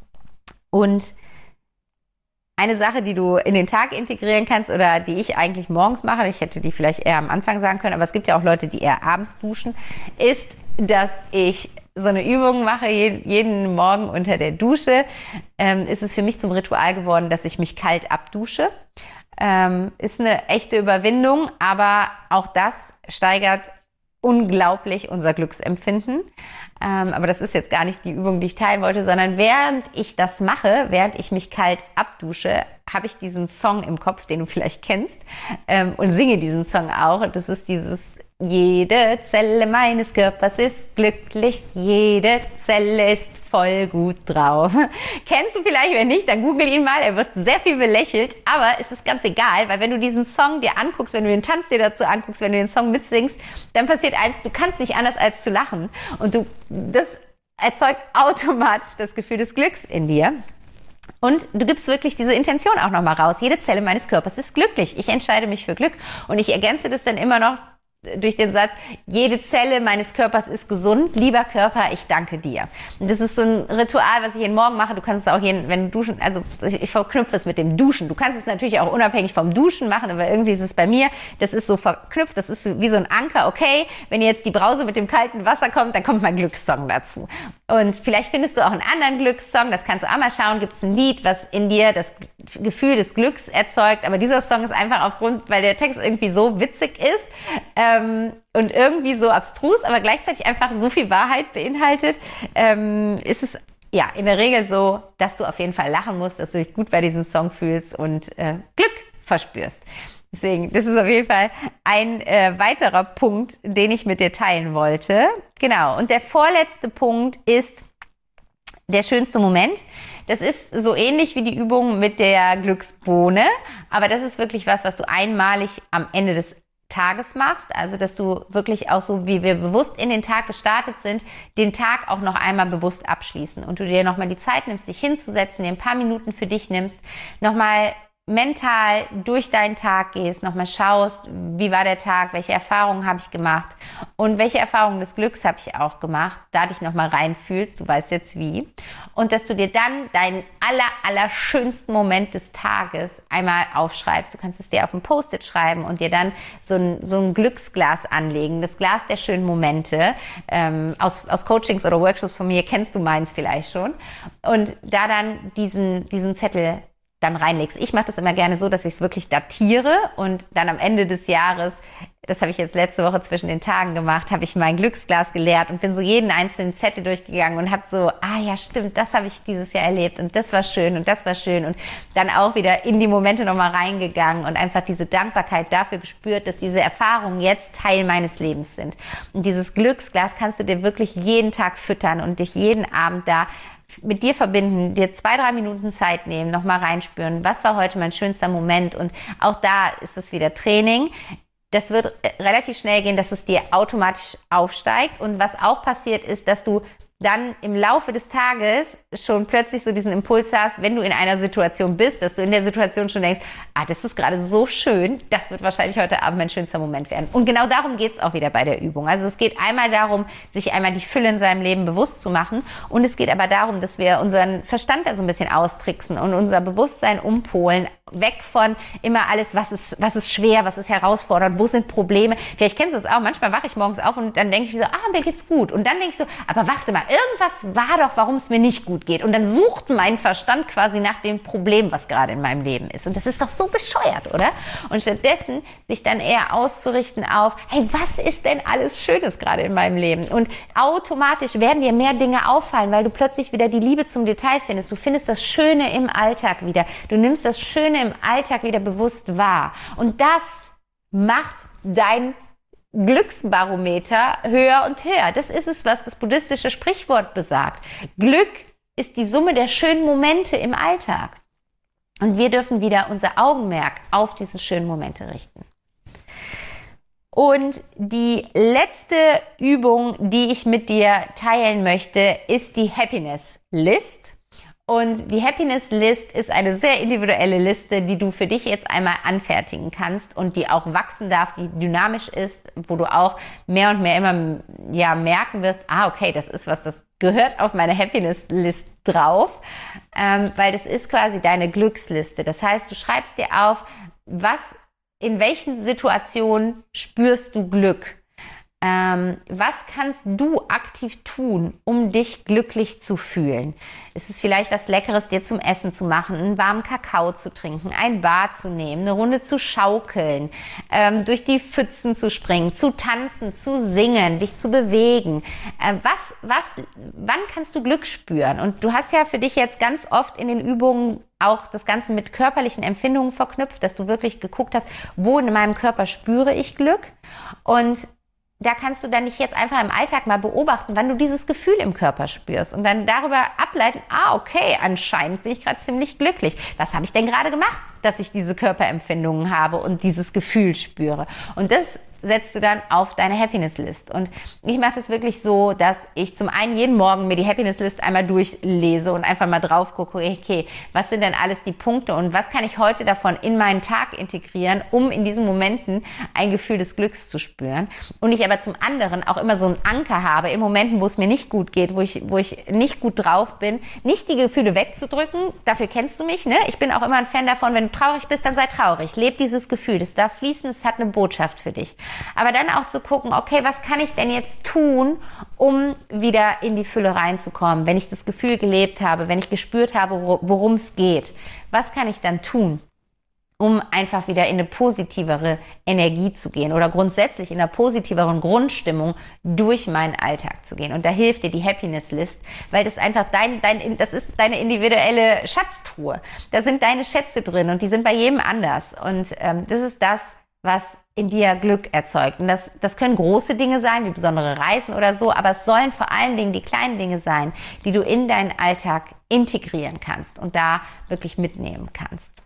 Und eine Sache, die du in den Tag integrieren kannst oder die ich eigentlich morgens mache, ich hätte die vielleicht eher am Anfang sagen können, aber es gibt ja auch Leute, die eher abends duschen, ist, dass ich so eine Übung mache, jeden Morgen unter der Dusche. Ist es für mich zum Ritual geworden, dass ich mich kalt abdusche. Ist eine echte Überwindung, aber auch das steigert unglaublich unser Glücksempfinden. Aber das ist jetzt gar nicht die Übung, die ich teilen wollte, sondern während ich das mache, während ich mich kalt abdusche, habe ich diesen Song im Kopf, den du vielleicht kennst, und singe diesen Song auch. Und das ist dieses: Jede Zelle meines Körpers ist glücklich, jede Zelle ist voll gut drauf. Kennst du vielleicht, wenn nicht, dann google ihn mal, er wird sehr viel belächelt, aber es ist ganz egal, weil wenn du diesen Song dir anguckst, wenn du den Tanz dir dazu anguckst, wenn du den Song mitsingst, dann passiert eins: Du kannst nicht anders als zu lachen und das erzeugt automatisch das Gefühl des Glücks in dir. Und du gibst wirklich diese Intention auch nochmal raus. Jede Zelle meines Körpers ist glücklich. Ich entscheide mich für Glück. Und ich ergänze das dann immer noch durch den Satz: Jede Zelle meines Körpers ist gesund. Lieber Körper, ich danke dir. Und das ist so ein Ritual, was ich jeden Morgen mache. Du kannst es auch wenn du duschen, also ich verknüpfe es mit dem Duschen. Du kannst es natürlich auch unabhängig vom Duschen machen, aber irgendwie ist es bei mir, das ist so verknüpft, das ist wie so ein Anker. Okay, wenn jetzt die Brause mit dem kalten Wasser kommt, dann kommt mein Glückssong dazu. Und vielleicht findest du auch einen anderen Glückssong, das kannst du auch mal schauen. Gibt es ein Lied, was in dir das Gefühl des Glücks erzeugt, aber dieser Song ist einfach weil der Text irgendwie so witzig ist, und irgendwie so abstrus, aber gleichzeitig einfach so viel Wahrheit beinhaltet, ist es ja in der Regel so, dass du auf jeden Fall lachen musst, dass du dich gut bei diesem Song fühlst und Glück verspürst. Deswegen, das ist auf jeden Fall ein weiterer Punkt, den ich mit dir teilen wollte. Genau, und der vorletzte Punkt ist der schönste Moment. Das ist so ähnlich wie die Übung mit der Glücksbohne, aber das ist wirklich was du einmalig am Ende des Tages machst, also dass du wirklich auch so, wie wir bewusst in den Tag gestartet sind, den Tag auch noch einmal bewusst abschließen und du dir nochmal die Zeit nimmst, dich hinzusetzen, dir ein paar Minuten für dich nimmst, nochmal mental durch deinen Tag gehst, nochmal schaust, wie war der Tag, welche Erfahrungen habe ich gemacht und welche Erfahrungen des Glücks habe ich auch gemacht, da dich nochmal reinfühlst, du weißt jetzt wie, und dass du dir dann deinen allerschönsten Moment des Tages einmal aufschreibst. Du kannst es dir auf ein Post-it schreiben und dir dann so ein Glücksglas anlegen, das Glas der schönen Momente. Aus Coachings oder Workshops von mir kennst du meins vielleicht schon, und da dann diesen Zettel dann reinlegst. Ich mache das immer gerne so, dass ich es wirklich datiere und dann am Ende des Jahres, das habe ich jetzt letzte Woche zwischen den Tagen gemacht, habe ich mein Glücksglas geleert und bin so jeden einzelnen Zettel durchgegangen und habe so, ja stimmt, das habe ich dieses Jahr erlebt und das war schön und das war schön, und dann auch wieder in die Momente nochmal reingegangen und einfach diese Dankbarkeit dafür gespürt, dass diese Erfahrungen jetzt Teil meines Lebens sind. Und dieses Glücksglas kannst du dir wirklich jeden Tag füttern und dich jeden Abend da mit dir verbinden, dir 2-3 Minuten Zeit nehmen, nochmal reinspüren, was war heute mein schönster Moment, und auch da ist es wieder Training. Das wird relativ schnell gehen, dass es dir automatisch aufsteigt, und was auch passiert ist, dass du dann im Laufe des Tages schon plötzlich so diesen Impuls hast, wenn du in einer Situation bist, dass du in der Situation schon denkst, das ist gerade so schön, das wird wahrscheinlich heute Abend mein schönster Moment werden. Und genau darum geht es auch wieder bei der Übung. Also es geht einmal darum, sich einmal die Fülle in seinem Leben bewusst zu machen, und es geht aber darum, dass wir unseren Verstand da so ein bisschen austricksen und unser Bewusstsein umpolen, weg von immer alles, was ist schwer, was ist herausfordernd, wo sind Probleme. Vielleicht kennst du es auch, manchmal wache ich morgens auf und dann denke ich so, mir geht's gut. Und dann denke ich so, aber warte mal, irgendwas war doch, warum es mir nicht gut geht. Und dann sucht mein Verstand quasi nach dem Problem, was gerade in meinem Leben ist. Und das ist doch so bescheuert, oder? Und stattdessen sich dann eher auszurichten auf, hey, was ist denn alles Schönes gerade in meinem Leben? Und automatisch werden dir mehr Dinge auffallen, weil du plötzlich wieder die Liebe zum Detail findest. Du findest das Schöne im Alltag wieder. Du nimmst das Schöne im Alltag wieder bewusst wahr. Und das macht dein Glücksbarometer höher und höher. Das ist es, was das buddhistische Sprichwort besagt. Glück ist die Summe der schönen Momente im Alltag. Und wir dürfen wieder unser Augenmerk auf diese schönen Momente richten. Und die letzte Übung, die ich mit dir teilen möchte, ist die Happiness List. Und die Happiness List ist eine sehr individuelle Liste, die du für dich jetzt einmal anfertigen kannst und die auch wachsen darf, die dynamisch ist, wo du auch mehr und mehr immer merken wirst, okay, das ist was, das gehört auf meine Happiness List drauf, weil das ist quasi deine Glücksliste. Das heißt, du schreibst dir auf, in welchen Situationen spürst du Glück? Was kannst du aktiv tun, um dich glücklich zu fühlen? Ist es vielleicht was Leckeres, dir zum Essen zu machen, einen warmen Kakao zu trinken, ein Bad zu nehmen, eine Runde zu schaukeln, durch die Pfützen zu springen, zu tanzen, zu singen, dich zu bewegen? Wann kannst du Glück spüren? Und du hast ja für dich jetzt ganz oft in den Übungen auch das Ganze mit körperlichen Empfindungen verknüpft, dass du wirklich geguckt hast, wo in meinem Körper spüre ich Glück? Und da kannst du dann nicht jetzt einfach im Alltag mal beobachten, wann du dieses Gefühl im Körper spürst und dann darüber ableiten, okay, anscheinend bin ich gerade ziemlich glücklich. Was habe ich denn gerade gemacht, dass ich diese Körperempfindungen habe und dieses Gefühl spüre? Und das setzt du dann auf deine Happiness-List. Und ich mache das wirklich so, dass ich zum einen jeden Morgen mir die Happiness-List einmal durchlese und einfach mal drauf gucke, okay, was sind denn alles die Punkte und was kann ich heute davon in meinen Tag integrieren, um in diesen Momenten ein Gefühl des Glücks zu spüren. Und ich aber zum anderen auch immer so einen Anker habe, in Momenten, wo es mir nicht gut geht, wo ich nicht gut drauf bin, nicht die Gefühle wegzudrücken. Dafür kennst du mich, ne? Ich bin auch immer ein Fan davon, wenn du traurig bist, dann sei traurig. Leb dieses Gefühl, das darf fließen, es hat eine Botschaft für dich. Aber dann auch zu gucken, okay, was kann ich denn jetzt tun, um wieder in die Fülle reinzukommen, wenn ich das Gefühl gelebt habe, wenn ich gespürt habe, worum es geht. Was kann ich dann tun, um einfach wieder in eine positivere Energie zu gehen oder grundsätzlich in einer positiveren Grundstimmung durch meinen Alltag zu gehen? Und da hilft dir die Happiness List, weil das einfach das ist deine individuelle Schatztruhe. Da sind deine Schätze drin und die sind bei jedem anders. Und das ist das, was in dir Glück erzeugt. Und das können große Dinge sein, wie besondere Reisen oder so, aber es sollen vor allen Dingen die kleinen Dinge sein, die du in deinen Alltag integrieren kannst und da wirklich mitnehmen kannst.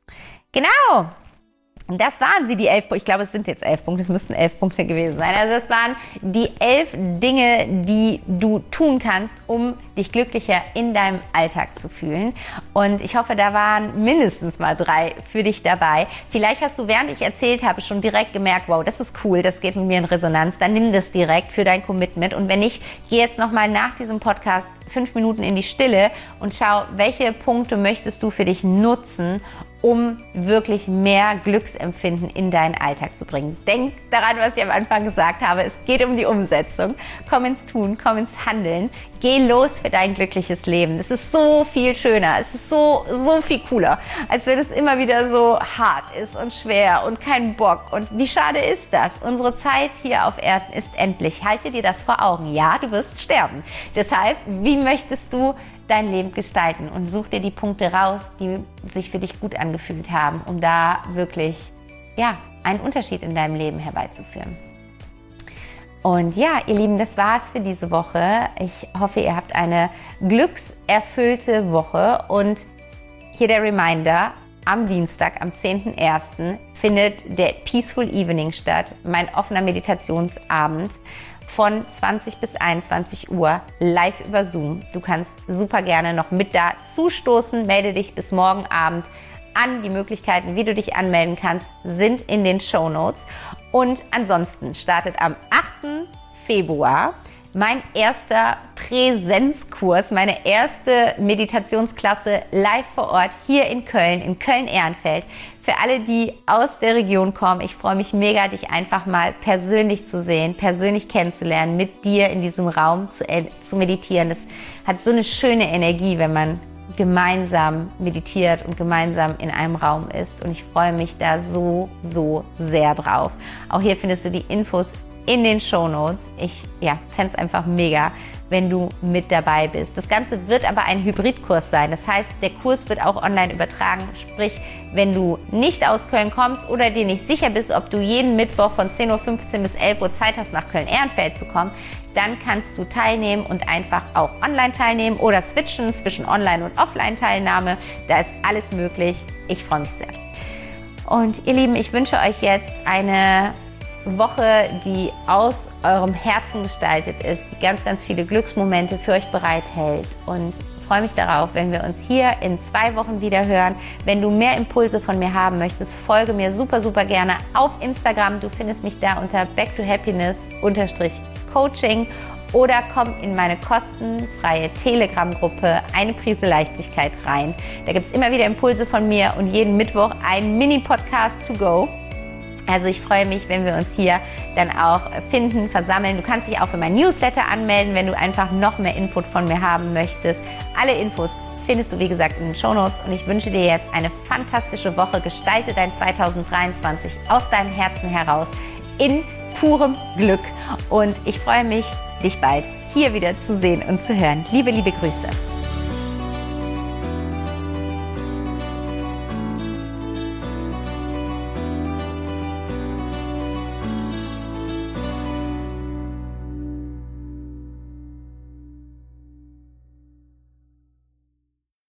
Genau! Und das waren sie, die 11 Punkte. Ich glaube, es sind jetzt 11 Punkte. Es müssten 11 Punkte gewesen sein. Also das waren die 11 Dinge, die du tun kannst, um dich glücklicher in deinem Alltag zu fühlen. Und ich hoffe, da waren mindestens mal 3 für dich dabei. Vielleicht hast du, während ich erzählt habe, schon direkt gemerkt, wow, das ist cool, das geht mit mir in Resonanz. Dann nimm das direkt für dein Commitment. Und wenn nicht, geh jetzt nochmal nach diesem Podcast 5 Minuten in die Stille und schau, welche Punkte möchtest du für dich nutzen, um wirklich mehr Glücksempfinden in deinen Alltag zu bringen. Denk daran, was ich am Anfang gesagt habe. Es geht um die Umsetzung. Komm ins Tun, komm ins Handeln. Geh los für dein glückliches Leben. Es ist so viel schöner. Es ist so viel cooler, als wenn es immer wieder so hart ist und schwer und kein Bock. Und wie schade ist das? Unsere Zeit hier auf Erden ist endlich. Halte dir das vor Augen. Ja, du wirst sterben. Deshalb, wie möchtest du dein Leben gestalten? Und such dir die Punkte raus, die sich für dich gut angefühlt haben, um da wirklich, einen Unterschied in deinem Leben herbeizuführen. Und ja, ihr Lieben, das war's für diese Woche. Ich hoffe, ihr habt eine glückserfüllte Woche. Und hier der Reminder, am Dienstag, am 10.01. findet der Peaceful Evening statt, mein offener Meditationsabend von 20 bis 21 Uhr live über Zoom. Du kannst super gerne noch mit dazu stoßen. Melde dich bis morgen Abend an. Die Möglichkeiten, wie du dich anmelden kannst, sind in den Shownotes. Und ansonsten startet am 8. Februar mein erster Präsenzkurs, meine erste Meditationsklasse live vor Ort hier in Köln-Ehrenfeld. Für alle, die aus der Region kommen, ich freue mich mega, dich einfach mal persönlich zu sehen, persönlich kennenzulernen, mit dir in diesem Raum zu meditieren. Das hat so eine schöne Energie, wenn man gemeinsam meditiert und gemeinsam in einem Raum ist. Und ich freue mich da so sehr drauf. Auch hier findest du die Infos in den Shownotes. Ich fände es einfach mega, wenn du mit dabei bist. Das Ganze wird aber ein Hybridkurs sein. Das heißt, der Kurs wird auch online übertragen. Sprich, wenn du nicht aus Köln kommst oder dir nicht sicher bist, ob du jeden Mittwoch von 10.15 Uhr bis 11 Uhr Zeit hast, nach Köln-Ehrenfeld zu kommen, dann kannst du teilnehmen und einfach auch online teilnehmen oder switchen zwischen Online- und Offline-Teilnahme. Da ist alles möglich. Ich freue mich sehr. Und ihr Lieben, ich wünsche euch jetzt eine Woche, die aus eurem Herzen gestaltet ist, die ganz viele Glücksmomente für euch bereithält, und freue mich darauf, wenn wir uns hier in 2 Wochen wieder hören. Wenn du mehr Impulse von mir haben möchtest, folge mir super gerne auf Instagram. Du findest mich da unter backtohappiness_coaching oder komm in meine kostenfreie Telegram-Gruppe Eine Prise Leichtigkeit rein. Da gibt es immer wieder Impulse von mir und jeden Mittwoch ein Mini-Podcast to go. Also ich freue mich, wenn wir uns hier dann auch finden, versammeln. Du kannst dich auch für mein Newsletter anmelden, wenn du einfach noch mehr Input von mir haben möchtest. Alle Infos findest du, wie gesagt, in den Shownotes. Und ich wünsche dir jetzt eine fantastische Woche. Gestalte dein 2023 aus deinem Herzen heraus in purem Glück. Und ich freue mich, dich bald hier wieder zu sehen und zu hören. Liebe, liebe Grüße.